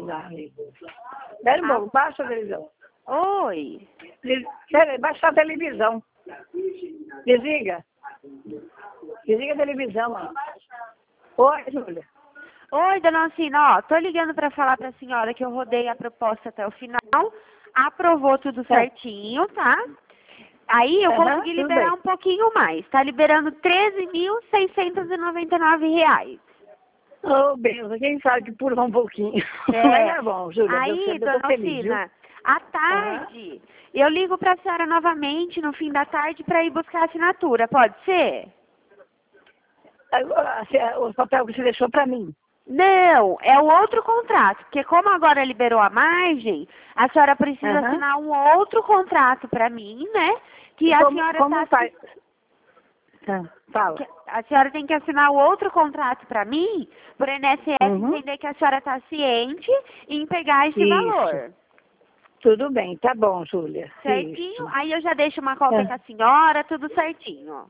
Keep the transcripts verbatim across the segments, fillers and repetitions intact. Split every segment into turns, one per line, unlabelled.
lá. Espera um
Ah.
pouco, baixa a televisão.
Oi.
Espera aí, baixa a televisão. Desliga. Desliga a televisão, ó. Oi, Júlia.
Oi, dona Alcina, ó, tô ligando pra falar pra senhora que eu rodei a proposta até o final, aprovou tudo certinho, tá? Aí eu
Aham,
consegui
tudo
liberar
bem.
um pouquinho mais, tá liberando treze mil seiscentos e noventa e nove reais.
Ô, benção, quem sabe que pula um pouquinho.
É.
Mas é bom, Júlia, eu
Aí,
tô
dona
feliz, viu?
Alcina, à tarde, eu ligo pra senhora novamente no fim da tarde pra ir buscar a assinatura, pode ser?
Agora, se- O papel que você deixou pra mim.
Não, é o outro contrato, porque como agora liberou a margem, a senhora precisa
Aham.
assinar um outro contrato para mim, né? Que a
Como,
senhora
como
tá,
faz? Ah, fala.
que a senhora tem que assinar o outro contrato para mim, por I N S S
Uhum.
entender que a senhora está ciente em pegar esse
Isso.
valor.
Tudo bem, tá bom, Júlia.
Certinho?
Isso.
Aí eu já deixo uma cópia
É.
com a senhora, tudo certinho.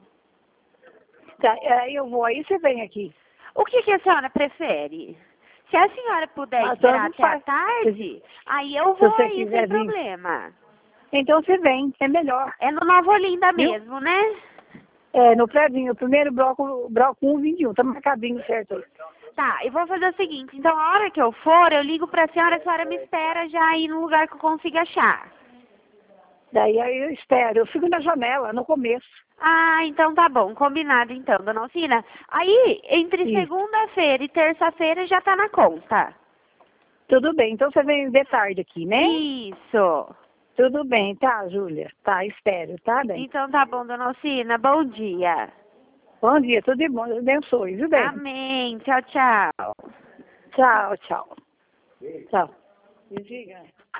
Tá, aí eu vou, aí você vem aqui.
O que, que a senhora prefere? Se a senhora puder
Ah,
esperar
tanto
até a
faz.
tarde, aí eu
Se
vou
você
aí
quiser
sem
vir.
problema.
Então você vem, é melhor.
É no Nova Olinda
Viu?
mesmo, né?
É, no prédio, o primeiro bloco, bloco um vinte e um, tá marcadinho certo aí.
Tá, eu vou fazer o seguinte, então a hora que eu for, eu ligo pra senhora, a senhora me espera já aí no lugar que eu consiga achar.
Daí aí eu espero, eu fico na janela, no começo.
Ah, então tá bom, combinado então, dona Alcina. Aí, entre
Isso.
segunda-feira e terça-feira já tá na conta.
Tudo bem, então você vem de tarde aqui, né?
Isso.
Tudo bem, tá, Júlia? Tá, espero, tá bem.
Então tá bom, dona Alcina, bom dia.
Bom dia, tudo de bom, Deus abençoe, viu bem?
Amém, tchau, tchau.
Tchau, tchau. Tchau. Desliga.